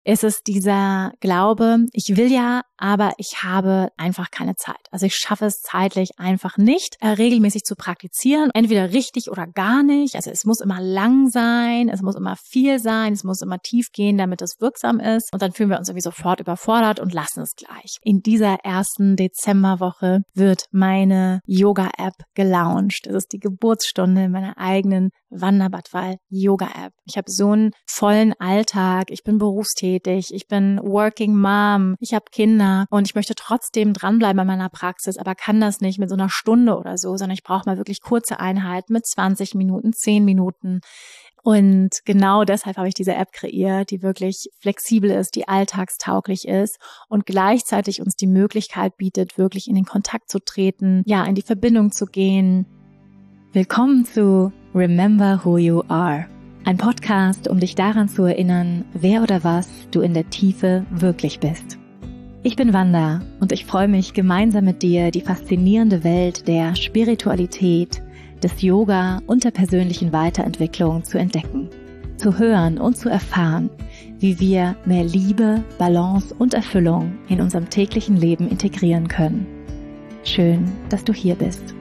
ist es dieser Glaube, ich will ja, aber ich habe einfach keine Zeit. Also ich schaffe es zeitlich einfach nicht, regelmäßig zu praktizieren. Entweder richtig oder gar nicht. Also es muss immer lang sein, es muss immer viel sein, es muss immer tief gehen, damit es wirksam ist. Und dann fühlen wir uns irgendwie sofort überfordert und lassen es gleich. In dieser ersten Dezemberwoche wird meine Yoga-App gelauncht. Das ist die Geburtsstunde meiner eigenen Wanderbadwal Yoga-App. Ich habe so einen vollen Alltag, ich bin berufstätig, ich bin Working Mom, ich habe Kinder und ich möchte trotzdem dranbleiben an meiner Praxis, aber kann das nicht mit so einer Stunde oder so, sondern ich brauche mal wirklich kurze Einheiten mit 20 Minuten, 10 Minuten. Und genau deshalb habe ich diese App kreiert, die wirklich flexibel ist, die alltagstauglich ist und gleichzeitig uns die Möglichkeit bietet, wirklich in den Kontakt zu treten, ja, in die Verbindung zu gehen. Willkommen zu Remember Who You Are. Ein Podcast, um dich daran zu erinnern, wer oder was du in der Tiefe wirklich bist. Ich bin Wanda und ich freue mich, gemeinsam mit dir die faszinierende Welt der Spiritualität, des Yoga und der persönlichen Weiterentwicklung zu entdecken, zu hören und zu erfahren, wie wir mehr Liebe, Balance und Erfüllung in unserem täglichen Leben integrieren können. Schön, dass du hier bist.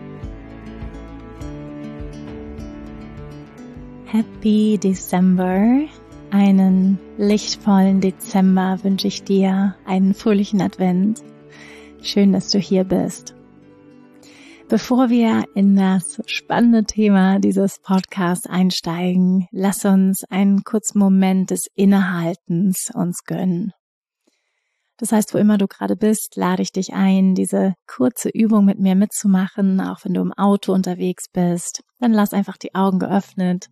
Happy December, einen lichtvollen Dezember wünsche ich dir, einen fröhlichen Advent. Schön, dass du hier bist. Bevor wir in das spannende Thema dieses Podcasts einsteigen, lass uns einen kurzen Moment des Innehaltens uns gönnen. Das heißt, wo immer du gerade bist, lade ich dich ein, diese kurze Übung mit mir mitzumachen, auch wenn du im Auto unterwegs bist. Dann lass einfach die Augen geöffnet.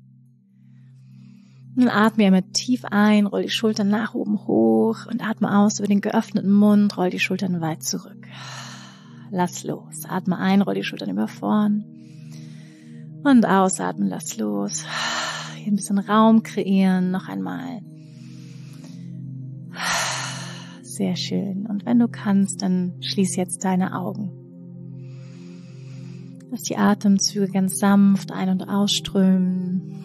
Nun atme einmal tief ein, roll die Schultern nach oben hoch und atme aus über den geöffneten Mund, roll die Schultern weit zurück. Lass los. Atme ein, roll die Schultern über vorn und ausatmen, lass los. Hier ein bisschen Raum kreieren, noch einmal. Sehr schön. Und wenn du kannst, dann schließ jetzt deine Augen. Lass die Atemzüge ganz sanft ein- und ausströmen.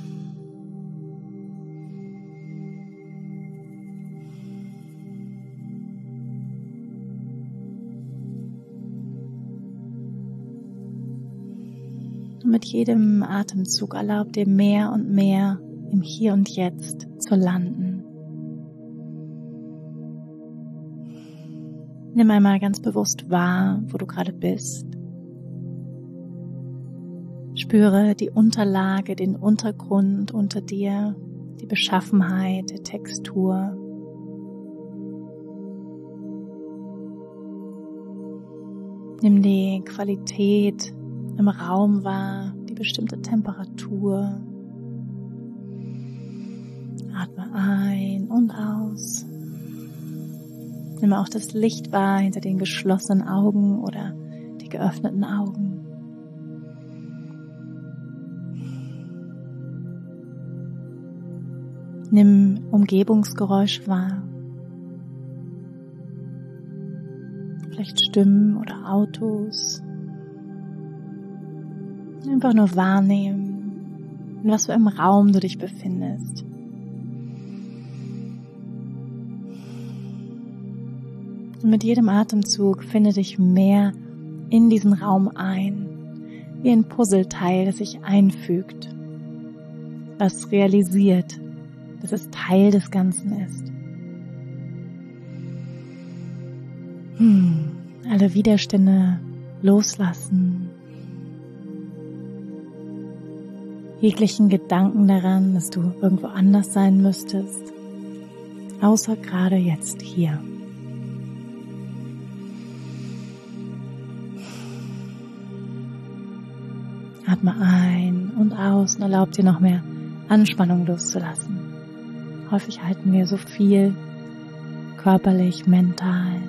Und mit jedem Atemzug erlaub dir mehr und mehr im Hier und Jetzt zu landen. Nimm einmal ganz bewusst wahr, wo du gerade bist. Spüre die Unterlage, den Untergrund unter dir, die Beschaffenheit, die Textur. Nimm die Qualität im Raum wahr, die bestimmte Temperatur. Atme ein und aus. Nimm auch das Licht wahr hinter den geschlossenen Augen oder die geöffneten Augen. Nimm Umgebungsgeräusch wahr. Vielleicht Stimmen oder Autos. Einfach nur wahrnehmen, in was für einem Raum du dich befindest. Und mit jedem Atemzug finde dich mehr in diesen Raum ein, wie ein Puzzleteil, das sich einfügt, was realisiert, dass es Teil des Ganzen ist. Alle Widerstände loslassen. Jeglichen Gedanken daran, dass du irgendwo anders sein müsstest, außer gerade jetzt hier. Atme ein und aus und erlaub dir noch mehr Anspannung loszulassen. Häufig halten wir so viel, körperlich, mental.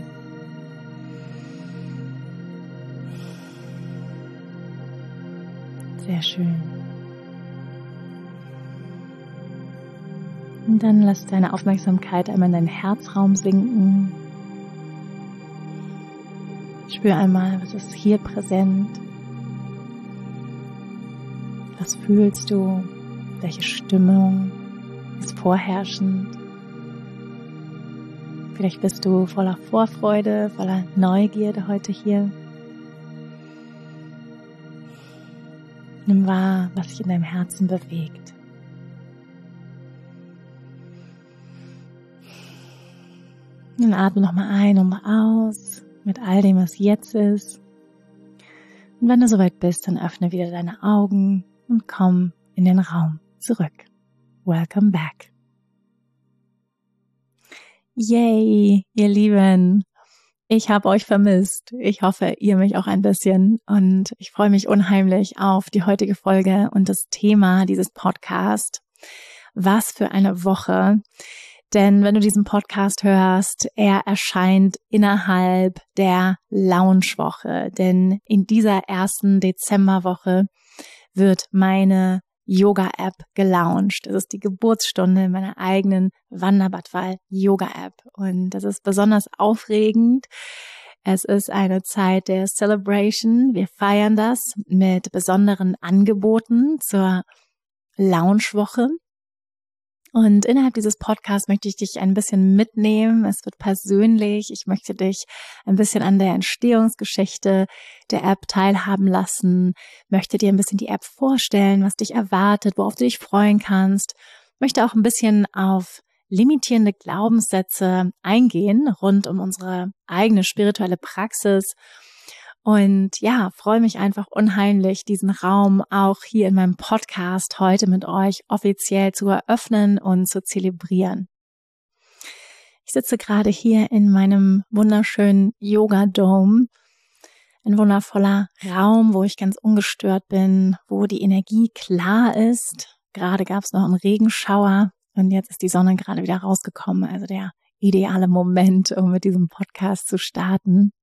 Sehr schön. Und dann lass deine Aufmerksamkeit einmal in deinen Herzraum sinken. Spür einmal, was ist hier präsent. Was fühlst du? Welche Stimmung ist vorherrschend? Vielleicht bist du voller Vorfreude, voller Neugierde heute hier. Nimm wahr, was sich in deinem Herzen bewegt. Dann atme nochmal ein und mal aus mit all dem, was jetzt ist. Und wenn du soweit bist, dann öffne wieder deine Augen und komm in den Raum zurück. Welcome back. Yay, ihr Lieben. Ich habe euch vermisst. Ich hoffe, ihr mich auch ein bisschen. Und ich freue mich unheimlich auf die heutige Folge und das Thema dieses Podcasts. Was für eine Woche. Denn wenn du diesen Podcast hörst, er erscheint innerhalb der Launchwoche. Denn in dieser ersten Dezemberwoche wird meine Yoga-App gelauncht. Das ist die Geburtsstunde meiner eigenen Wanderbadwal Yoga-App. Und das ist besonders aufregend. Es ist eine Zeit der Celebration. Wir feiern das mit besonderen Angeboten zur Launchwoche. Und innerhalb dieses Podcasts möchte ich dich ein bisschen mitnehmen. Es wird persönlich. Ich möchte dich ein bisschen an der Entstehungsgeschichte der App teilhaben lassen, möchte dir ein bisschen die App vorstellen, was dich erwartet, worauf du dich freuen kannst, möchte auch ein bisschen auf limitierende Glaubenssätze eingehen rund um unsere eigene spirituelle Praxis. Und ja, freue mich einfach unheimlich, diesen Raum auch hier in meinem Podcast heute mit euch offiziell zu eröffnen und zu zelebrieren. Ich sitze gerade hier in meinem wunderschönen Yoga-Dome, ein wundervoller Raum, wo ich ganz ungestört bin, wo die Energie klar ist. Gerade gab es noch einen Regenschauer und jetzt ist die Sonne gerade wieder rausgekommen, also der ideale Moment, um mit diesem Podcast zu starten.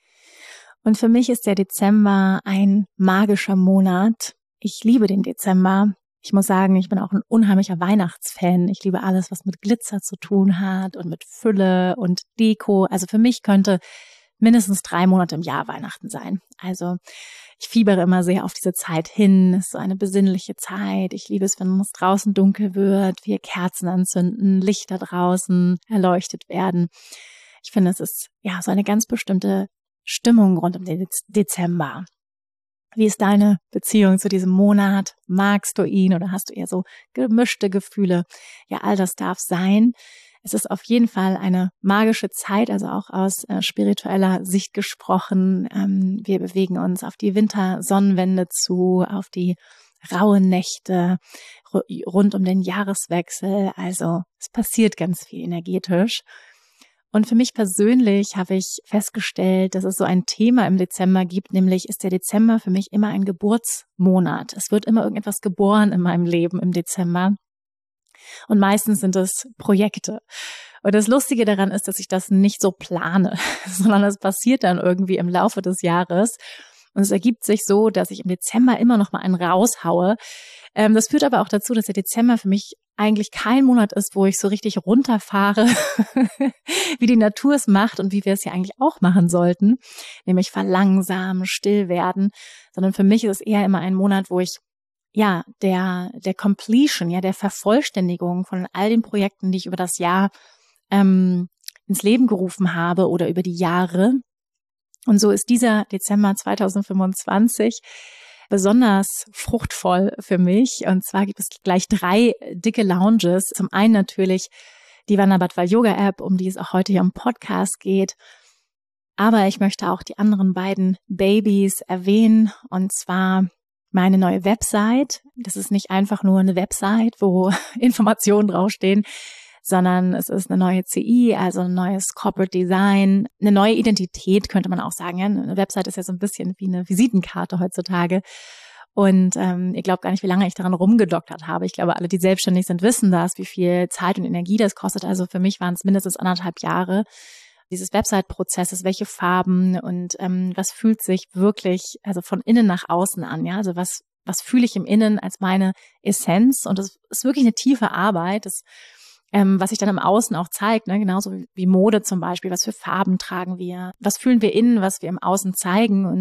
Und für mich ist der Dezember ein magischer Monat. Ich liebe den Dezember. Ich muss sagen, ich bin auch ein unheimlicher Weihnachtsfan. Ich liebe alles, was mit Glitzer zu tun hat und mit Fülle und Deko. Also für mich könnte mindestens 3 Monate im Jahr Weihnachten sein. Also ich fiebere immer sehr auf diese Zeit hin. Es ist so eine besinnliche Zeit. Ich liebe es, wenn es draußen dunkel wird, wir Kerzen anzünden, Lichter draußen erleuchtet werden. Ich finde, es ist ja so eine ganz bestimmte Stimmung rund um den Dezember. Wie ist deine Beziehung zu diesem Monat? Magst du ihn oder hast du eher so gemischte Gefühle? Ja, all das darf sein. Es ist auf jeden Fall eine magische Zeit, also auch aus spiritueller Sicht gesprochen. Wir bewegen uns auf die Wintersonnenwende zu, auf die rauen Nächte rund um den Jahreswechsel. Also es passiert ganz viel energetisch. Und für mich persönlich habe ich festgestellt, dass es so ein Thema im Dezember gibt, nämlich ist der Dezember für mich immer ein Geburtsmonat. Es wird immer irgendetwas geboren in meinem Leben im Dezember. Und meistens sind es Projekte. Und das Lustige daran ist, dass ich das nicht so plane, sondern es passiert dann irgendwie im Laufe des Jahres. Und es ergibt sich so, dass ich im Dezember immer noch mal einen raushaue. Das führt aber auch dazu, dass der Dezember für mich eigentlich kein Monat ist, wo ich so richtig runterfahre, wie die Natur es macht und wie wir es ja eigentlich auch machen sollten, nämlich verlangsamen, still werden, sondern für mich ist es eher immer ein Monat, wo ich ja der Completion, ja der Vervollständigung von all den Projekten, die ich über das Jahr ins Leben gerufen habe oder über die Jahre. Und so ist dieser Dezember 2025 besonders fruchtvoll für mich. Und zwar gibt es gleich 3 dicke Lounges. Zum einen natürlich die Wanderbadwal Yoga App, um die es auch heute hier im Podcast geht. Aber ich möchte auch die anderen beiden Babys erwähnen. Und zwar meine neue Website. Das ist nicht einfach nur eine Website, wo Informationen draufstehen, sondern es ist eine neue CI, also ein neues Corporate Design, eine neue Identität, könnte man auch sagen. Ja? Eine Website ist ja so ein bisschen wie eine Visitenkarte heutzutage. Und ihr glaubt gar nicht, wie lange ich daran rumgedoktert habe. Ich glaube, alle, die selbstständig sind, wissen das, wie viel Zeit und Energie das kostet. Also für mich waren es mindestens 1,5 Jahre dieses Website-Prozesses, welche Farben und was fühlt sich wirklich, also von innen nach außen an. Ja, also was fühle ich im Innen als meine Essenz? Und das ist wirklich eine tiefe Arbeit. Das was sich dann im Außen auch zeigt, ne? Genauso wie Mode zum Beispiel, was für Farben tragen wir, was fühlen wir innen, was wir im Außen zeigen. Und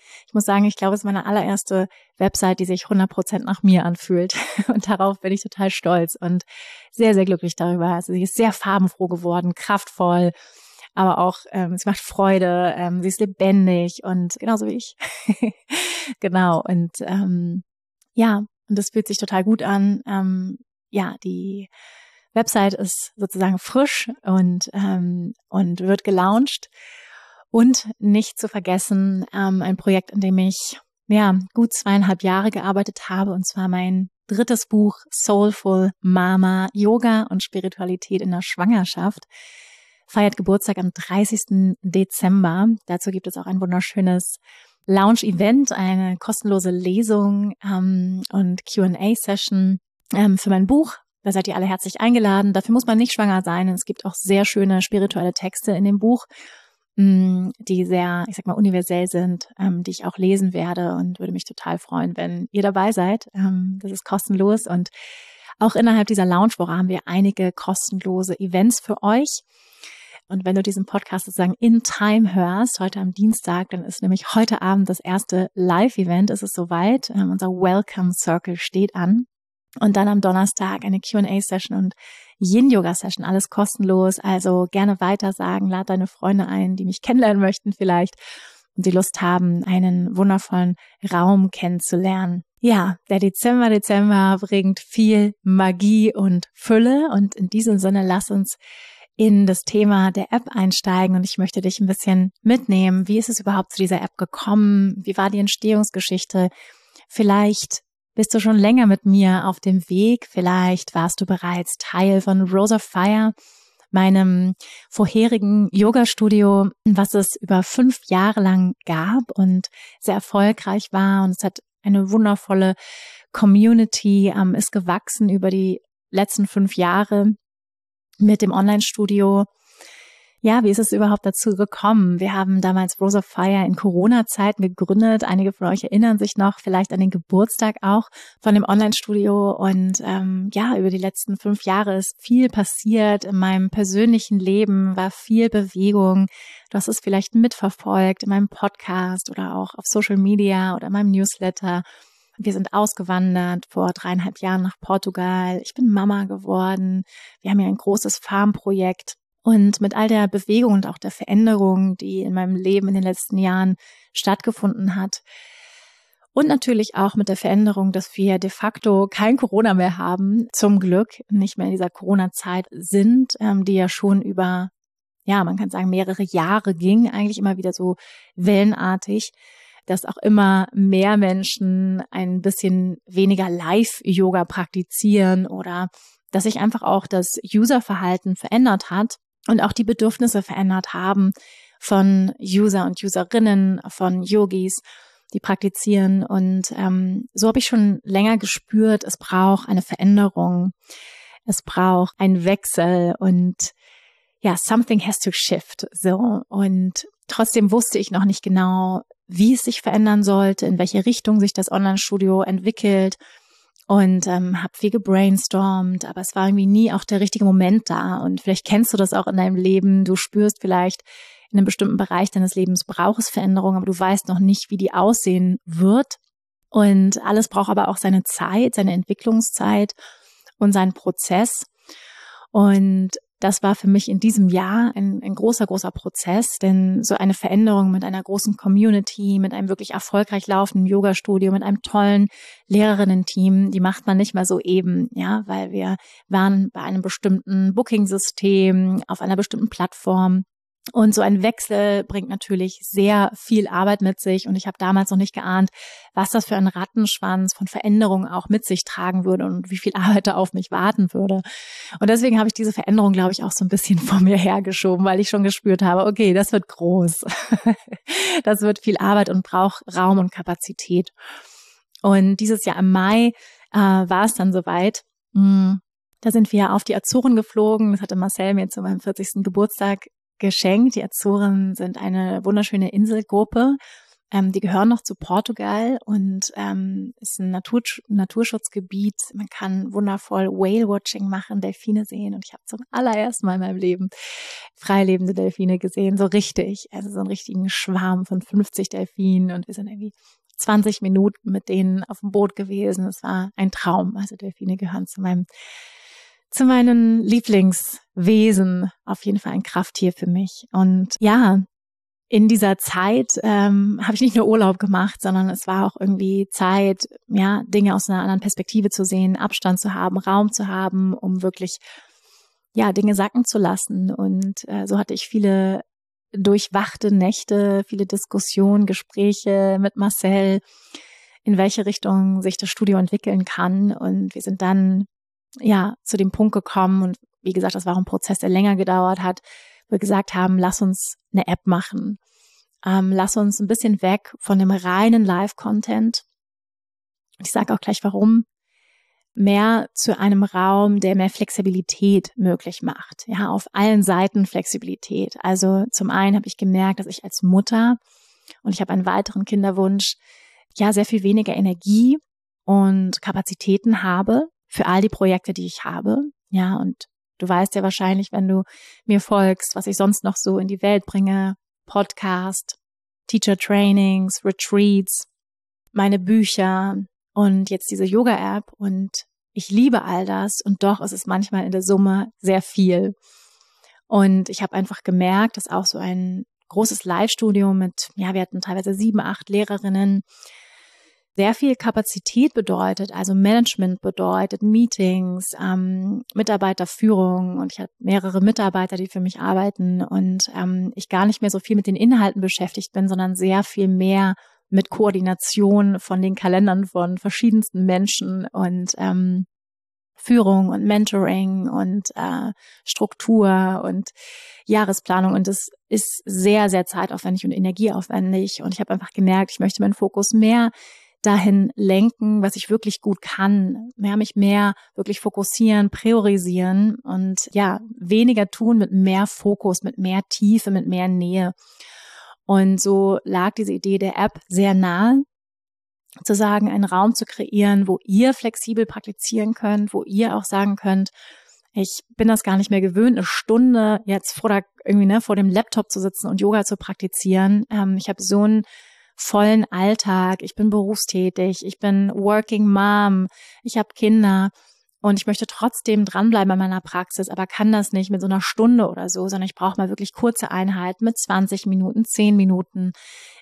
Ich muss sagen, ich glaube, es ist meine allererste Website, die sich 100% nach mir anfühlt. Und darauf bin ich total stolz und sehr, sehr glücklich darüber. Also sie ist sehr farbenfroh geworden, kraftvoll, aber auch, sie macht Freude, sie ist lebendig und genauso wie ich. Genau. Und ja, und das fühlt sich total gut an. Ja, die Website ist sozusagen frisch und wird gelauncht. Und nicht zu vergessen, ein Projekt, in dem ich gut 2,5 Jahre gearbeitet habe, und zwar mein 3. Buch Soulful Mama, Yoga und Spiritualität in der Schwangerschaft, feiert Geburtstag am 30. Dezember. Dazu gibt es auch ein wunderschönes Lounge-Event, eine kostenlose Lesung und Q&A-Session für mein Buch. Da seid ihr alle herzlich eingeladen. Dafür muss man nicht schwanger sein. Es gibt auch sehr schöne spirituelle Texte in dem Buch, die sehr, ich sag mal, universell sind, die ich auch lesen werde, und würde mich total freuen, wenn ihr dabei seid. Das ist kostenlos, und auch innerhalb dieser Lounge-Woche haben wir einige kostenlose Events für euch. Und wenn du diesen Podcast sozusagen in Time hörst, heute am Dienstag, dann ist nämlich heute Abend das erste Live-Event. Es ist soweit. Unser Welcome Circle steht an. Und dann am Donnerstag eine Q&A-Session und Yin-Yoga-Session, alles kostenlos. Also gerne weitersagen, lad deine Freunde ein, die mich kennenlernen möchten vielleicht und die Lust haben, einen wundervollen Raum kennenzulernen. Ja, der Dezember bringt viel Magie und Fülle, und in diesem Sinne lass uns in das Thema der App einsteigen, und ich möchte dich ein bisschen mitnehmen. Wie ist es überhaupt zu dieser App gekommen? Wie war die Entstehungsgeschichte? Vielleicht bist du schon länger mit mir auf dem Weg? Vielleicht warst du bereits Teil von Rose of Fire, meinem vorherigen Yoga-Studio, was es über 5 Jahre lang gab und sehr erfolgreich war. Und es hat eine wundervolle Community, ist gewachsen über die letzten 5 Jahre mit dem Online-Studio. Ja, wie ist es überhaupt dazu gekommen? Wir haben damals Rose of Fire in Corona-Zeiten gegründet. Einige von euch erinnern sich noch vielleicht an den Geburtstag auch von dem Online-Studio. Und über die letzten 5 Jahre ist viel passiert in meinem persönlichen Leben, war viel Bewegung. Du hast es vielleicht mitverfolgt in meinem Podcast oder auch auf Social Media oder in meinem Newsletter. Wir sind ausgewandert vor 3,5 Jahren nach Portugal. Ich bin Mama geworden. Wir haben hier ein großes Farmprojekt. Und mit all der Bewegung und auch der Veränderung, die in meinem Leben in den letzten Jahren stattgefunden hat, und natürlich auch mit der Veränderung, dass wir de facto kein Corona mehr haben, zum Glück nicht mehr in dieser Corona-Zeit sind, die ja schon über, man kann sagen, mehrere Jahre ging, eigentlich immer wieder so wellenartig, dass auch immer mehr Menschen ein bisschen weniger Live-Yoga praktizieren oder dass sich einfach auch das Userverhalten verändert hat und auch die Bedürfnisse verändert haben von User und Userinnen, von Yogis, die praktizieren. Und so habe ich schon länger gespürt, es braucht eine Veränderung, es braucht einen Wechsel und something has to shift. So, und trotzdem wusste ich noch nicht genau, wie es sich verändern sollte, in welche Richtung sich das Online-Studio entwickelt. Und habe viel gebrainstormt, aber es war irgendwie nie auch der richtige Moment da. Und vielleicht kennst du das auch in deinem Leben. Du spürst vielleicht, in einem bestimmten Bereich deines Lebens braucht es Veränderung, aber du weißt noch nicht, wie die aussehen wird. Und alles braucht aber auch seine Zeit, seine Entwicklungszeit und seinen Prozess. Und das war für mich in diesem Jahr ein großer, großer Prozess, denn so eine Veränderung mit einer großen Community, mit einem wirklich erfolgreich laufenden Yoga-Studio, mit einem tollen Lehrerinnen-Team, die macht man nicht mal so eben, weil wir waren bei einem bestimmten Booking-System, auf einer bestimmten Plattform. Und so ein Wechsel bringt natürlich sehr viel Arbeit mit sich. Und ich habe damals noch nicht geahnt, was das für ein Rattenschwanz von Veränderungen auch mit sich tragen würde und wie viel Arbeit da auf mich warten würde. Und deswegen habe ich diese Veränderung, glaube ich, auch so ein bisschen vor mir hergeschoben, weil ich schon gespürt habe, okay, das wird groß. Das wird viel Arbeit und braucht Raum und Kapazität. Und dieses Jahr im Mai war es dann soweit. Da sind wir auf die Azoren geflogen. Das hatte Marcel mir zu meinem 40. Geburtstag geschenkt. Die Azoren sind eine wunderschöne Inselgruppe Die gehören noch zu Portugal und ist ein Naturschutzgebiet. Man kann wundervoll Whale-Watching machen, Delfine sehen. Und ich habe zum allerersten Mal in meinem Leben freilebende Delfine gesehen, so richtig. Also so einen richtigen Schwarm von 50 Delfinen. Und wir sind irgendwie 20 Minuten mit denen auf dem Boot gewesen. Es war ein Traum. Also Delfine gehören zu meinen Lieblingswesen. Auf jeden Fall ein Krafttier für mich. Und ja, in dieser Zeit habe ich nicht nur Urlaub gemacht, sondern es war auch irgendwie Zeit, ja, Dinge aus einer anderen Perspektive zu sehen, Abstand zu haben, Raum zu haben, um wirklich, ja, Dinge sacken zu lassen. Und so hatte ich viele durchwachte Nächte, viele Diskussionen, Gespräche mit Marcel, in welche Richtung sich das Studio entwickeln kann. Und wir sind dann, ja, zu dem Punkt gekommen. Und wie gesagt, das war ein Prozess, der länger gedauert hat, wo wir gesagt haben, lass uns eine App machen. Lass uns ein bisschen weg von dem reinen Live-Content. Ich sage auch gleich warum. Mehr zu einem Raum, der mehr Flexibilität möglich macht. Ja, auf allen Seiten Flexibilität. Also zum einen habe ich gemerkt, dass ich als Mutter, und ich habe einen weiteren Kinderwunsch, ja, sehr viel weniger Energie und Kapazitäten habe für all die Projekte, die ich habe. Ja, und du weißt ja wahrscheinlich, wenn du mir folgst, was ich sonst noch so in die Welt bringe. Podcast, Teacher Trainings, Retreats, meine Bücher und jetzt diese Yoga-App. Und ich liebe all das. Und doch ist es manchmal in der Summe sehr viel. Und ich habe einfach gemerkt, dass auch so ein großes Live-Studio mit, ja, wir hatten teilweise 7, 8 Lehrerinnen, sehr viel Kapazität bedeutet, also Management bedeutet, Meetings, Mitarbeiterführung, und ich habe mehrere Mitarbeiter, die für mich arbeiten, und ich gar nicht mehr so viel mit den Inhalten beschäftigt bin, sondern sehr viel mehr mit Koordination von den Kalendern von verschiedensten Menschen und Führung und Mentoring und Struktur und Jahresplanung, und das ist sehr, sehr zeitaufwendig und energieaufwendig, und ich habe einfach gemerkt, ich möchte meinen Fokus mehr dahin lenken, was ich wirklich gut kann, mich mehr wirklich fokussieren, priorisieren und ja, weniger tun mit mehr Fokus, mit mehr Tiefe, mit mehr Nähe. Und so lag diese Idee der App sehr nahe, zu sagen, einen Raum zu kreieren, wo ihr flexibel praktizieren könnt, wo ihr auch sagen könnt, ich bin das gar nicht mehr gewöhnt, eine Stunde jetzt vor dem Laptop zu sitzen und Yoga zu praktizieren. Ich habe so einen vollen Alltag, ich bin berufstätig, ich bin Working Mom, ich habe Kinder und ich möchte trotzdem dranbleiben an meiner Praxis, aber kann das nicht mit so einer Stunde oder so, sondern ich brauche mal wirklich kurze Einheiten mit 20 Minuten, 10 Minuten.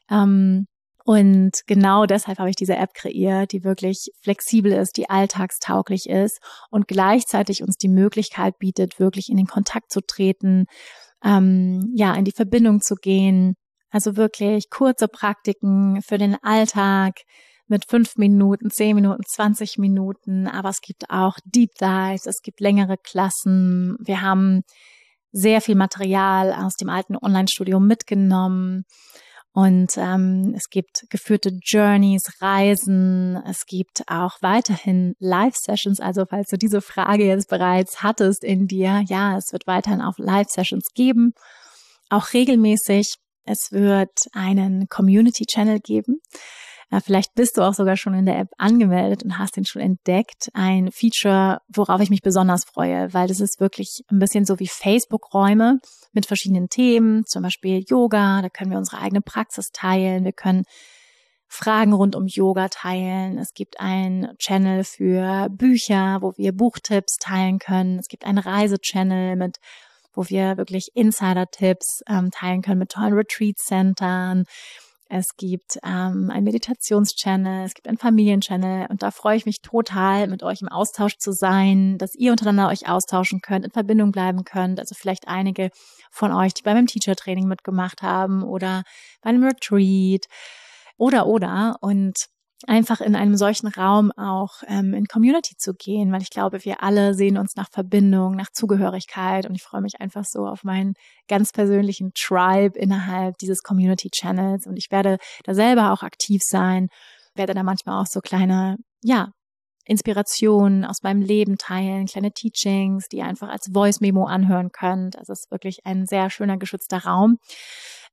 Und genau deshalb habe ich diese App kreiert, die wirklich flexibel ist, die alltagstauglich ist und gleichzeitig uns die Möglichkeit bietet, wirklich in den Kontakt zu treten, in die Verbindung zu gehen. Also wirklich kurze Praktiken für den Alltag mit 5 Minuten, 10 Minuten, 20 Minuten. Aber es gibt auch Deep Dives, es gibt längere Klassen. Wir haben sehr viel Material aus dem alten Online-Studio mitgenommen. Und es gibt geführte Journeys, Reisen. Es gibt auch weiterhin Live-Sessions. Also falls du diese Frage jetzt bereits hattest in dir, ja, es wird weiterhin auch Live-Sessions geben, auch regelmäßig. Es wird einen Community-Channel geben. Vielleicht bist du auch sogar schon in der App angemeldet und hast den schon entdeckt. Ein Feature, worauf ich mich besonders freue, weil das ist wirklich ein bisschen so wie Facebook-Räume mit verschiedenen Themen, zum Beispiel Yoga. Da können wir unsere eigene Praxis teilen. Wir können Fragen rund um Yoga teilen. Es gibt einen Channel für Bücher, wo wir Buchtipps teilen können. Es gibt einen Reise-Channel wo wir wirklich Insider-Tipps teilen können mit tollen Retreat-Centern. Es gibt einen Meditations-Channel, es gibt einen Familien-Channel, und da freue ich mich total, mit euch im Austausch zu sein, dass ihr untereinander euch austauschen könnt, in Verbindung bleiben könnt. Also vielleicht einige von euch, die bei meinem Teacher-Training mitgemacht haben oder bei einem Retreat oder. Und einfach in einem solchen Raum auch in Community zu gehen, weil ich glaube, wir alle sehen uns nach Verbindung, nach Zugehörigkeit, und ich freue mich einfach so auf meinen ganz persönlichen Tribe innerhalb dieses Community-Channels, und ich werde da selber auch aktiv sein, werde da manchmal auch so kleine, Inspirationen aus meinem Leben teilen, kleine Teachings, die ihr einfach als Voice-Memo anhören könnt. Also es ist wirklich ein sehr schöner, geschützter Raum.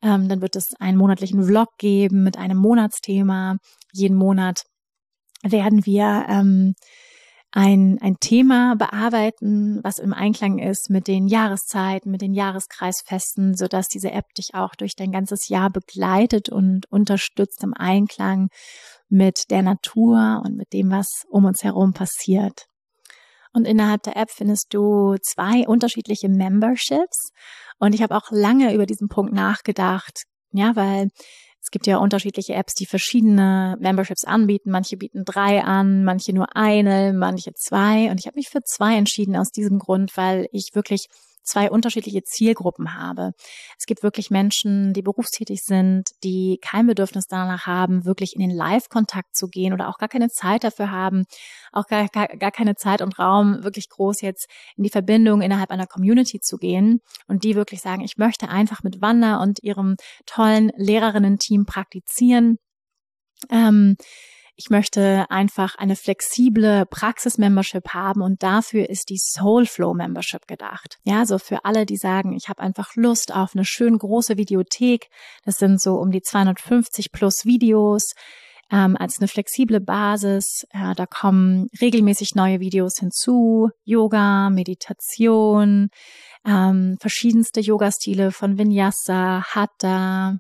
Dann wird es einen monatlichen Vlog geben mit einem Monatsthema. Jeden Monat werden wir ein Thema bearbeiten, was im Einklang ist mit den Jahreszeiten, mit den Jahreskreisfesten, sodass diese App dich auch durch dein ganzes Jahr begleitet und unterstützt im Einklang mit der Natur und mit dem, was um uns herum passiert. Und innerhalb der App findest du 2 unterschiedliche Memberships. Und ich habe auch lange über diesen Punkt nachgedacht, ja, weil es gibt ja unterschiedliche Apps, die verschiedene Memberships anbieten. Manche bieten 3 an, manche nur eine, manche 2. Und ich habe mich für 2 entschieden aus diesem Grund, weil ich wirklich 2 unterschiedliche Zielgruppen habe. Es gibt wirklich Menschen, die berufstätig sind, die kein Bedürfnis danach haben, wirklich in den Live-Kontakt zu gehen oder auch gar keine Zeit dafür haben, auch gar keine Zeit und Raum, wirklich groß jetzt in die Verbindung innerhalb einer Community zu gehen und die wirklich sagen, ich möchte einfach mit Wanda und ihrem tollen Lehrerinnen-Team praktizieren. Ich möchte einfach eine flexible Praxis-Membership haben und dafür ist die Soulflow-Membership gedacht. Ja, so für alle, die sagen, ich habe einfach Lust auf eine schön große Videothek. Das sind so um die 250 plus Videos als eine flexible Basis. Da kommen regelmäßig neue Videos hinzu. Yoga, Meditation, verschiedenste Yoga-Stile von Vinyasa, Hatha,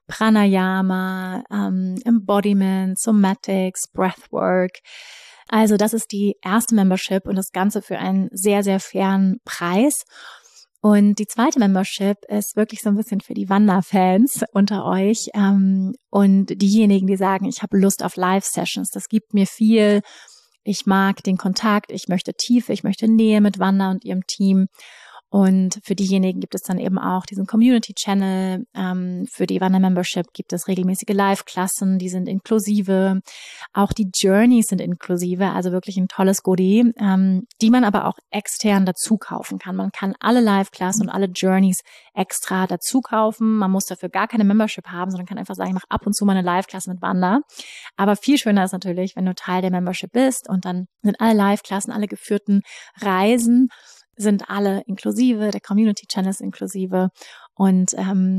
Pranayama, Embodiment, Somatics, Breathwork. Also das ist die erste Membership und das Ganze für einen sehr, sehr fairen Preis. Und die zweite Membership ist wirklich so ein bisschen für die Wanda-Fans unter euch und diejenigen, die sagen, ich habe Lust auf Live-Sessions. Das gibt mir viel. Ich mag den Kontakt, ich möchte Tiefe, ich möchte Nähe mit Wanda und ihrem Team. Und für diejenigen gibt es dann eben auch diesen Community-Channel. Für die Wanda-Membership gibt es regelmäßige Live-Klassen, die sind inklusive. Auch die Journeys sind inklusive, also wirklich ein tolles Goodie, die man aber auch extern dazu kaufen kann. Man kann alle Live-Klassen und alle Journeys extra dazu kaufen. Man muss dafür gar keine Membership haben, sondern kann einfach sagen, ich mache ab und zu mal eine Live-Klasse mit Wanda. Aber viel schöner ist natürlich, wenn du Teil der Membership bist und dann sind alle Live-Klassen, alle geführten Reisen sind alle inklusive, der Community-Channel ist inklusive und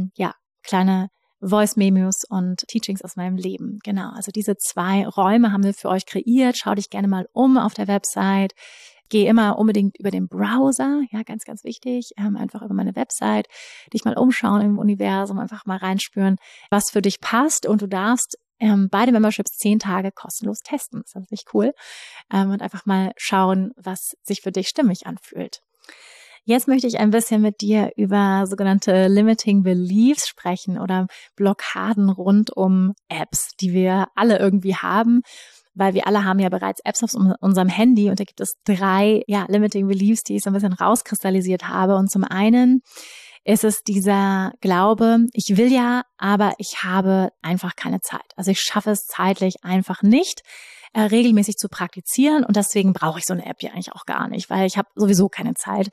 kleine Voice-Memos und Teachings aus meinem Leben. Genau, also diese 2 Räume haben wir für euch kreiert. Schau dich gerne mal um auf der Website. Geh immer unbedingt über den Browser, ja, ganz, ganz wichtig, einfach über meine Website, dich mal umschauen im Universum, einfach mal reinspüren, was für dich passt und du darfst beide Memberships 10 Tage kostenlos testen. Das ist natürlich cool. Und einfach mal schauen, was sich für dich stimmig anfühlt. Jetzt möchte ich ein bisschen mit dir über sogenannte Limiting Beliefs sprechen oder Blockaden rund um Apps, die wir alle irgendwie haben, weil wir alle haben ja bereits Apps auf unserem Handy und da gibt es 3 Limiting Beliefs, die ich so ein bisschen rauskristallisiert habe. Und zum einen ist es dieser Glaube, ich will ja, aber ich habe einfach keine Zeit. Also ich schaffe es zeitlich einfach nicht, regelmäßig zu praktizieren und deswegen brauche ich so eine App ja eigentlich auch gar nicht, weil ich habe sowieso keine Zeit.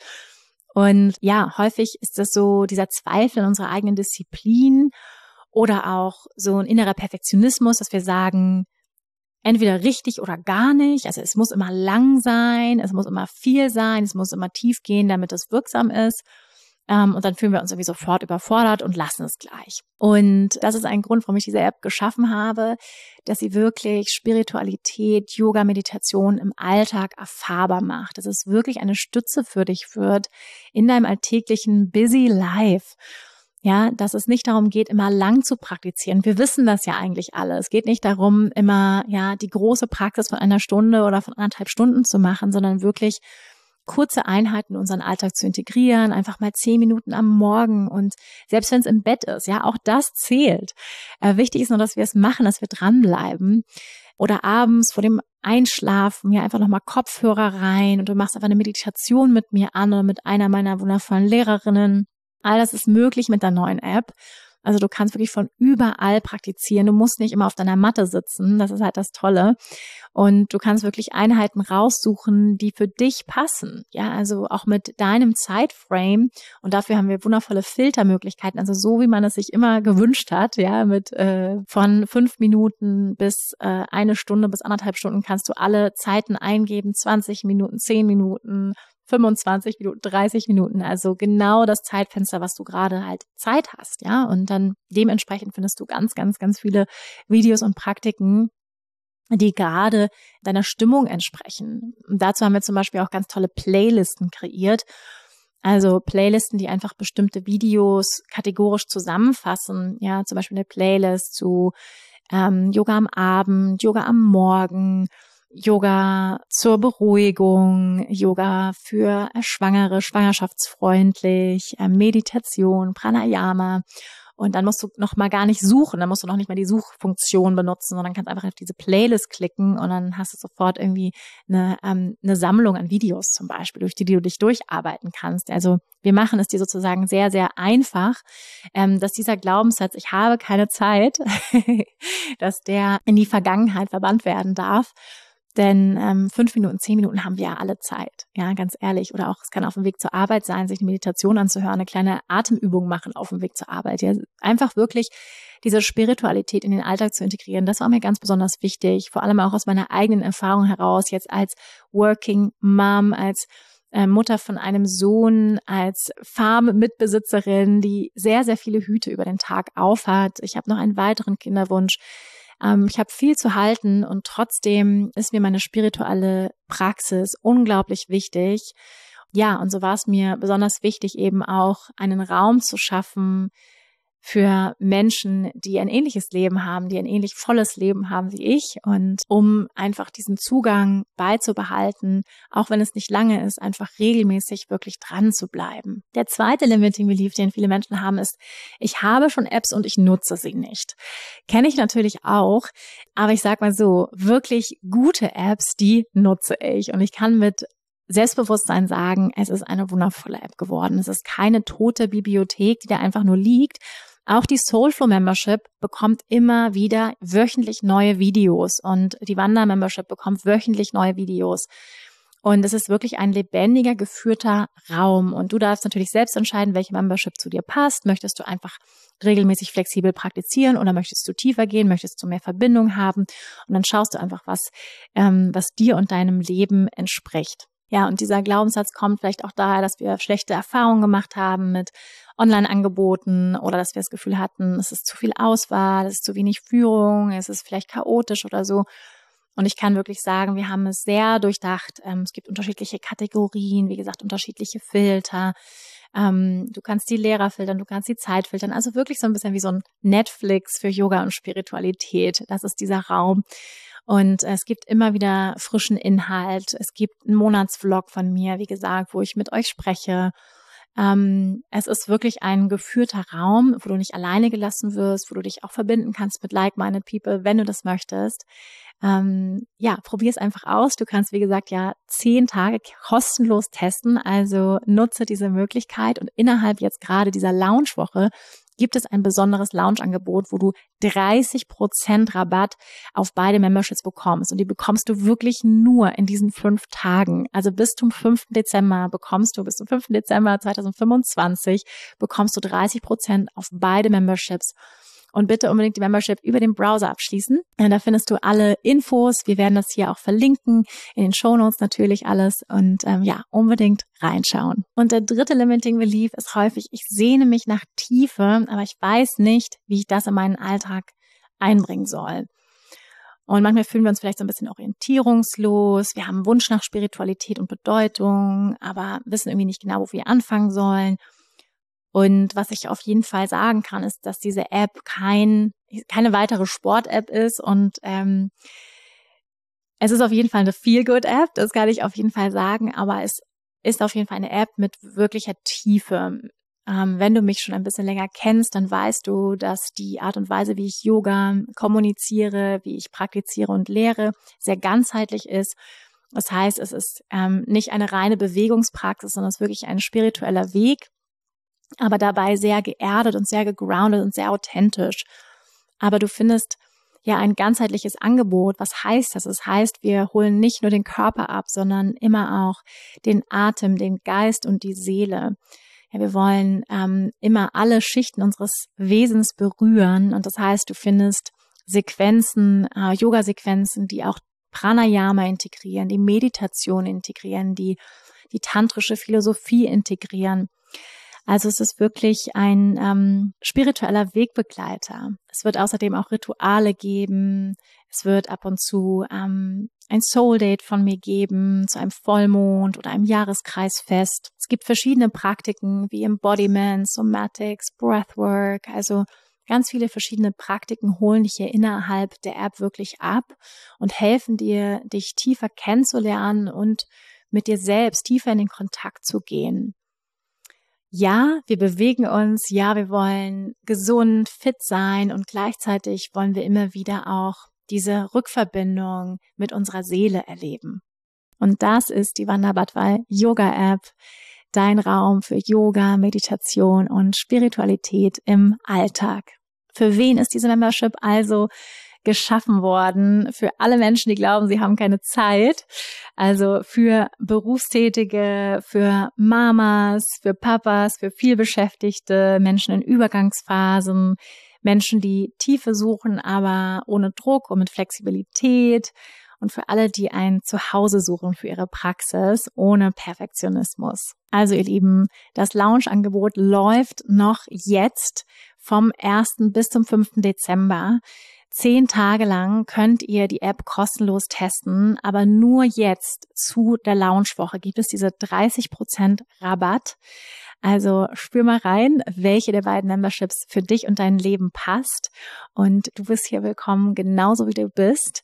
Und ja, häufig ist das so dieser Zweifel in unserer eigenen Disziplin oder auch so ein innerer Perfektionismus, dass wir sagen, entweder richtig oder gar nicht. Also es muss immer lang sein, es muss immer viel sein, es muss immer tief gehen, damit es wirksam ist. Und dann fühlen wir uns irgendwie sofort überfordert und lassen es gleich. Und das ist ein Grund, warum ich diese App geschaffen habe, dass sie wirklich Spiritualität, Yoga, Meditation im Alltag erfahrbar macht. Dass es wirklich eine Stütze für dich wird in deinem alltäglichen busy life. Ja, dass es nicht darum geht, immer lang zu praktizieren. Wir wissen das ja eigentlich alle. Es geht nicht darum, immer die große Praxis von 1 Stunde oder von 1,5 Stunden zu machen, sondern wirklich kurze Einheiten in unseren Alltag zu integrieren, einfach mal 10 Minuten am Morgen und selbst wenn es im Bett ist, ja, auch das zählt. Wichtig ist nur, dass wir es machen, dass wir dranbleiben. Oder abends vor dem Einschlafen, einfach nochmal Kopfhörer rein und du machst einfach eine Meditation mit mir an oder mit einer meiner wundervollen Lehrerinnen. All das ist möglich mit der neuen App. Also du kannst wirklich von überall praktizieren. Du musst nicht immer auf deiner Matte sitzen. Das ist halt das Tolle. Und du kannst wirklich Einheiten raussuchen, die für dich passen. Ja, also auch mit deinem Zeitframe. Und dafür haben wir wundervolle Filtermöglichkeiten. Also so, wie man es sich immer gewünscht hat. Ja, mit von 5 Minuten bis 1 Stunde bis 1,5 Stunden kannst du alle Zeiten eingeben. 20 Minuten, 10 Minuten, 25 Minuten, 30 Minuten, also genau das Zeitfenster, was du gerade halt Zeit hast, ja. Und dann dementsprechend findest du ganz, ganz, ganz viele Videos und Praktiken, die gerade deiner Stimmung entsprechen. Und dazu haben wir zum Beispiel auch ganz tolle Playlisten kreiert. Also Playlisten, die einfach bestimmte Videos kategorisch zusammenfassen. Ja, zum Beispiel eine Playlist zu Yoga am Abend, Yoga am Morgen, Yoga zur Beruhigung, Yoga für Schwangere, schwangerschaftsfreundlich, Meditation, Pranayama. Und dann musst du noch mal gar nicht suchen, dann musst du noch nicht mal die Suchfunktion benutzen, sondern kannst einfach auf diese Playlist klicken und dann hast du sofort irgendwie eine Sammlung an Videos zum Beispiel, durch die du dich durcharbeiten kannst. Also wir machen es dir sozusagen sehr, sehr einfach, dass dieser Glaubenssatz, ich habe keine Zeit, dass der in die Vergangenheit verbannt werden darf. Denn 5 Minuten, 10 Minuten haben wir ja alle Zeit, ja, ganz ehrlich. Oder auch, es kann auf dem Weg zur Arbeit sein, sich eine Meditation anzuhören, eine kleine Atemübung machen auf dem Weg zur Arbeit. Ja, einfach wirklich diese Spiritualität in den Alltag zu integrieren, das war mir ganz besonders wichtig, vor allem auch aus meiner eigenen Erfahrung heraus, jetzt als Working Mom, als Mutter von einem Sohn, als Farm-Mitbesitzerin, die sehr, sehr viele Hüte über den Tag aufhat. Ich habe noch einen weiteren Kinderwunsch. Ich habe viel zu halten und trotzdem ist mir meine spirituelle Praxis unglaublich wichtig. Ja, und so war es mir besonders wichtig, eben auch einen Raum zu schaffen für Menschen, die ein ähnliches Leben haben, die ein ähnlich volles Leben haben wie ich. Und um einfach diesen Zugang beizubehalten, auch wenn es nicht lange ist, einfach regelmäßig wirklich dran zu bleiben. Der zweite Limiting Belief, den viele Menschen haben, ist, ich habe schon Apps und ich nutze sie nicht. Kenne ich natürlich auch, aber ich sag mal so, wirklich gute Apps, die nutze ich. Und ich kann mit Selbstbewusstsein sagen, es ist eine wundervolle App geworden. Es ist keine tote Bibliothek, die da einfach nur liegt. Auch die Soulflow Membership bekommt immer wieder wöchentlich neue Videos und die Wanda Membership bekommt wöchentlich neue Videos. Und es ist wirklich ein lebendiger, geführter Raum. Und du darfst natürlich selbst entscheiden, welche Membership zu dir passt. Möchtest du einfach regelmäßig flexibel praktizieren oder möchtest du tiefer gehen, möchtest du mehr Verbindung haben? Und dann schaust du einfach, was dir und deinem Leben entspricht. Ja, und dieser Glaubenssatz kommt vielleicht auch daher, dass wir schlechte Erfahrungen gemacht haben mit Online-Angeboten oder dass wir das Gefühl hatten, es ist zu viel Auswahl, es ist zu wenig Führung, es ist vielleicht chaotisch oder so. Und ich kann wirklich sagen, wir haben es sehr durchdacht. Es gibt unterschiedliche Kategorien, wie gesagt, unterschiedliche Filter. Du kannst die Lehrer filtern, du kannst die Zeit filtern. Also wirklich so ein bisschen wie so ein Netflix für Yoga und Spiritualität. Das ist dieser Raum. Und es gibt immer wieder frischen Inhalt. Es gibt einen Monatsvlog von mir, wie gesagt, wo ich mit euch spreche. Es ist wirklich ein geführter Raum, wo du nicht alleine gelassen wirst, wo du dich auch verbinden kannst mit like-minded people, wenn du das möchtest. Probier es einfach aus. Du kannst, wie gesagt, 10 Tage kostenlos testen. Also nutze diese Möglichkeit und innerhalb jetzt gerade dieser Launchwoche gibt es ein besonderes Launch-Angebot, wo du 30% Rabatt auf beide Memberships bekommst. Und die bekommst du wirklich nur in diesen 5 Tagen. Also bis zum 5. Dezember 2025 bekommst du 30% auf beide Memberships. Und bitte unbedingt die Membership über den Browser abschließen. Da findest du alle Infos. Wir werden das hier auch verlinken, in den Shownotes natürlich alles. Und unbedingt reinschauen. Und der dritte Limiting Belief ist häufig, ich sehne mich nach Tiefe, aber ich weiß nicht, wie ich das in meinen Alltag einbringen soll. Und manchmal fühlen wir uns vielleicht so ein bisschen orientierungslos. Wir haben einen Wunsch nach Spiritualität und Bedeutung, aber wissen irgendwie nicht genau, wo wir anfangen sollen. Und was ich auf jeden Fall sagen kann, ist, dass diese App keine weitere Sport-App ist und es ist auf jeden Fall eine Feel-Good-App, das kann ich auf jeden Fall sagen, aber es ist auf jeden Fall eine App mit wirklicher Tiefe. Wenn du mich schon ein bisschen länger kennst, dann weißt du, dass die Art und Weise, wie ich Yoga kommuniziere, wie ich praktiziere und lehre, sehr ganzheitlich ist. Das heißt, es ist nicht eine reine Bewegungspraxis, sondern es ist wirklich ein spiritueller Weg, aber dabei sehr geerdet und sehr gegroundet und sehr authentisch. Aber du findest ein ganzheitliches Angebot. Was heißt das? Das heißt, wir holen nicht nur den Körper ab, sondern immer auch den Atem, den Geist und die Seele. Ja, wir wollen immer alle Schichten unseres Wesens berühren. Und das heißt, du findest Sequenzen, Yoga-Sequenzen, die auch Pranayama integrieren, die Meditation integrieren, die die tantrische Philosophie integrieren. Also es ist wirklich ein spiritueller Wegbegleiter. Es wird außerdem auch Rituale geben. Es wird ab und zu ein Soul-Date von mir geben, zu einem Vollmond oder einem Jahreskreisfest. Es gibt verschiedene Praktiken wie Embodiment, Somatics, Breathwork. Also ganz viele verschiedene Praktiken holen dich hier innerhalb der App wirklich ab und helfen dir, dich tiefer kennenzulernen und mit dir selbst tiefer in den Kontakt zu gehen. Ja, wir bewegen uns, ja, wir wollen gesund, fit sein und gleichzeitig wollen wir immer wieder auch diese Rückverbindung mit unserer Seele erleben. Und das ist die Wanda-Badwal Yoga App, dein Raum für Yoga, Meditation und Spiritualität im Alltag. Für wen ist diese Membership also geschaffen worden? Für alle Menschen, die glauben, sie haben keine Zeit. Also für Berufstätige, für Mamas, für Papas, für vielbeschäftigte Menschen in Übergangsphasen, Menschen, die Tiefe suchen, aber ohne Druck und mit Flexibilität. Und für alle, die ein Zuhause suchen für ihre Praxis, ohne Perfektionismus. Also ihr Lieben, das Lounge-Angebot läuft noch jetzt vom 1. bis zum 5. Dezember. 10 Tage lang könnt ihr die App kostenlos testen, aber nur jetzt zu der Lounge-Woche gibt es diese 30% Rabatt. Also spür mal rein, welche der beiden Memberships für dich und dein Leben passt. Und du bist hier willkommen, genauso wie du bist.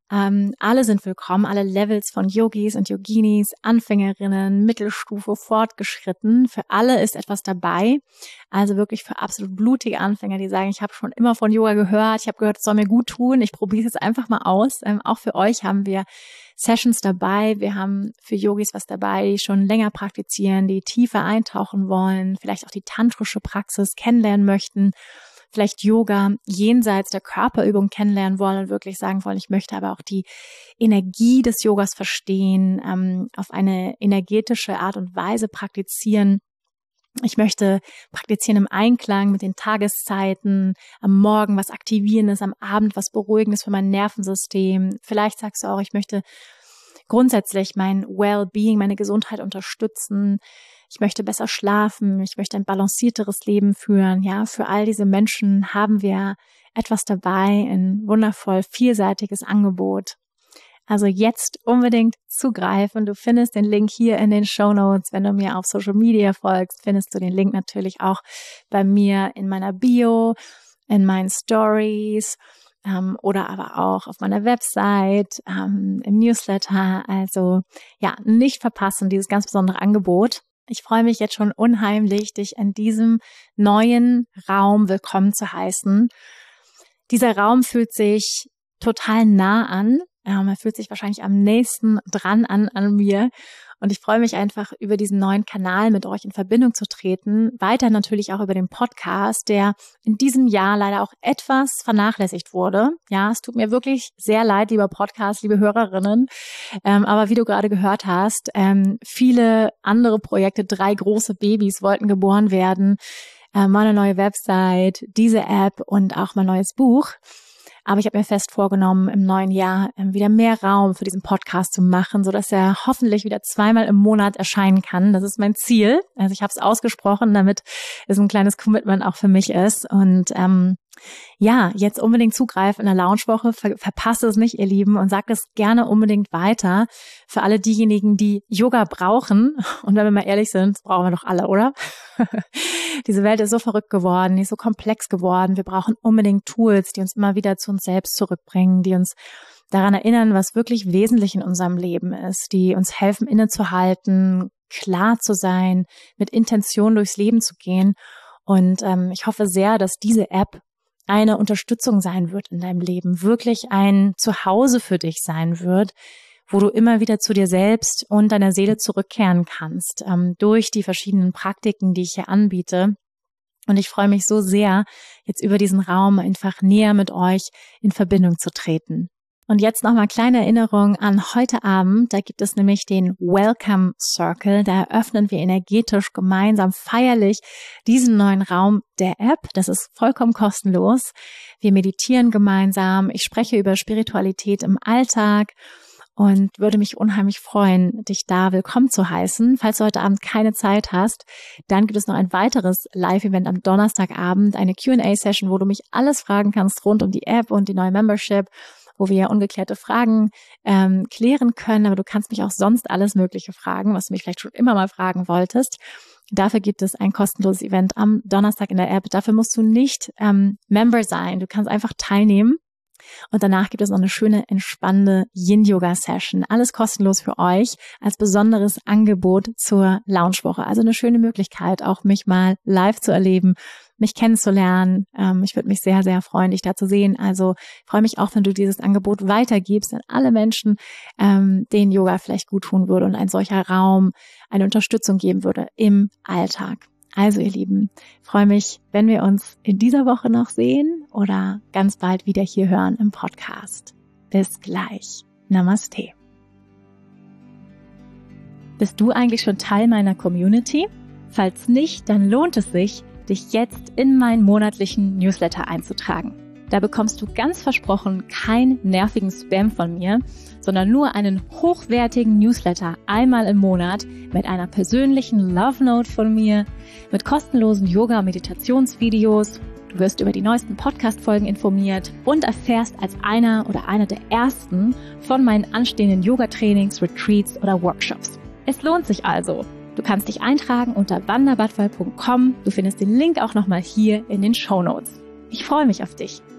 Alle sind willkommen, alle Levels von Yogis und Yoginis, Anfängerinnen, Mittelstufe, fortgeschritten. Für alle ist etwas dabei. Also wirklich für absolut blutige Anfänger, die sagen, ich habe schon immer von Yoga gehört, ich habe gehört, es soll mir gut tun, ich probiere es jetzt einfach mal aus. Auch für euch haben wir Sessions dabei. Wir haben für Yogis was dabei, die schon länger praktizieren, die tiefer eintauchen wollen, vielleicht auch die tantrische Praxis kennenlernen möchten, vielleicht Yoga jenseits der Körperübung kennenlernen wollen und wirklich sagen wollen, ich möchte aber auch die Energie des Yogas verstehen, auf eine energetische Art und Weise praktizieren. Ich möchte praktizieren im Einklang mit den Tageszeiten, am Morgen was Aktivierendes, am Abend was Beruhigendes für mein Nervensystem. Vielleicht sagst du auch, ich möchte grundsätzlich mein Well-Being, meine Gesundheit unterstützen. Ich möchte besser schlafen, ich möchte ein balancierteres Leben führen. Ja, für all diese Menschen haben wir etwas dabei, ein wundervoll vielseitiges Angebot. Also jetzt unbedingt zugreifen. Du findest den Link hier in den Shownotes. Wenn du mir auf Social Media folgst, findest du den Link natürlich auch bei mir in meiner Bio, in meinen Stories oder aber auch auf meiner Website, im Newsletter. Also ja, nicht verpassen, dieses ganz besondere Angebot. Ich freue mich jetzt schon unheimlich, dich in diesem neuen Raum willkommen zu heißen. Dieser Raum fühlt sich total nah an. Er fühlt sich wahrscheinlich am nächsten dran an mir. Und ich freue mich einfach, über diesen neuen Kanal mit euch in Verbindung zu treten. Weiter natürlich auch über den Podcast, der in diesem Jahr leider auch etwas vernachlässigt wurde. Ja, es tut mir wirklich sehr leid, lieber Podcast, liebe Hörerinnen. Aber wie du gerade gehört hast, viele andere Projekte, 3 große Babys wollten geboren werden. Meine neue Website, diese App und auch mein neues Buch. Aber ich habe mir fest vorgenommen, im neuen Jahr wieder mehr Raum für diesen Podcast zu machen, sodass er hoffentlich wieder 2-mal im Monat erscheinen kann. Das ist mein Ziel. Also ich habe es ausgesprochen, damit es ein kleines Commitment auch für mich ist. Und ja, jetzt unbedingt zugreifen in der Lounge-Woche. Verpasst es nicht, ihr Lieben, und sagt es gerne unbedingt weiter für alle diejenigen, die Yoga brauchen. Und wenn wir mal ehrlich sind, das brauchen wir doch alle, oder? Diese Welt ist so verrückt geworden, die ist so komplex geworden. Wir brauchen unbedingt Tools, die uns immer wieder zu uns selbst zurückbringen, die uns daran erinnern, was wirklich wesentlich in unserem Leben ist, die uns helfen, innezuhalten, klar zu sein, mit Intention durchs Leben zu gehen. Und ich hoffe sehr, dass diese App eine Unterstützung sein wird in deinem Leben, wirklich ein Zuhause für dich sein wird, wo du immer wieder zu dir selbst und deiner Seele zurückkehren kannst, durch die verschiedenen Praktiken, die ich hier anbiete. Und ich freue mich so sehr, jetzt über diesen Raum einfach näher mit euch in Verbindung zu treten. Und jetzt nochmal kleine Erinnerung an heute Abend. Da gibt es nämlich den Welcome Circle. Da eröffnen wir energetisch gemeinsam feierlich diesen neuen Raum der App. Das ist vollkommen kostenlos. Wir meditieren gemeinsam. Ich spreche über Spiritualität im Alltag. und würde mich unheimlich freuen, dich da willkommen zu heißen. Falls du heute Abend keine Zeit hast, dann gibt es noch ein weiteres Live-Event am Donnerstagabend, eine Q&A-Session, wo du mich alles fragen kannst rund um die App und die neue Membership, wo wir ungeklärte Fragen klären können. Aber du kannst mich auch sonst alles Mögliche fragen, was du mich vielleicht schon immer mal fragen wolltest. Dafür gibt es ein kostenloses Event am Donnerstag in der App. Dafür musst du nicht Member sein. Du kannst einfach teilnehmen. Und danach gibt es noch eine schöne, entspannende Yin-Yoga-Session. Alles kostenlos für euch als besonderes Angebot zur Loungewoche. Also eine schöne Möglichkeit, auch mich mal live zu erleben, mich kennenzulernen. Ich würde mich sehr, sehr freuen, dich da zu sehen. Also ich freue mich auch, wenn du dieses Angebot weitergibst an alle Menschen, denen Yoga vielleicht gut tun würde und ein solcher Raum eine Unterstützung geben würde im Alltag. Also ihr Lieben, freue mich, wenn wir uns in dieser Woche noch sehen oder ganz bald wieder hier hören im Podcast. Bis gleich. Namaste. Bist du eigentlich schon Teil meiner Community? Falls nicht, dann lohnt es sich, dich jetzt in meinen monatlichen Newsletter einzutragen. Da bekommst du ganz versprochen keinen nervigen Spam von mir, sondern nur einen hochwertigen Newsletter einmal im Monat mit einer persönlichen Love Note von mir, mit kostenlosen Yoga- und Meditationsvideos. Du wirst über die neuesten Podcast-Folgen informiert und erfährst als einer oder eine der ersten von meinen anstehenden Yoga-Trainings, Retreats oder Workshops. Es lohnt sich also. Du kannst dich eintragen unter wandabadwal.com. Du findest den Link auch nochmal hier in den Shownotes. Ich freue mich auf dich.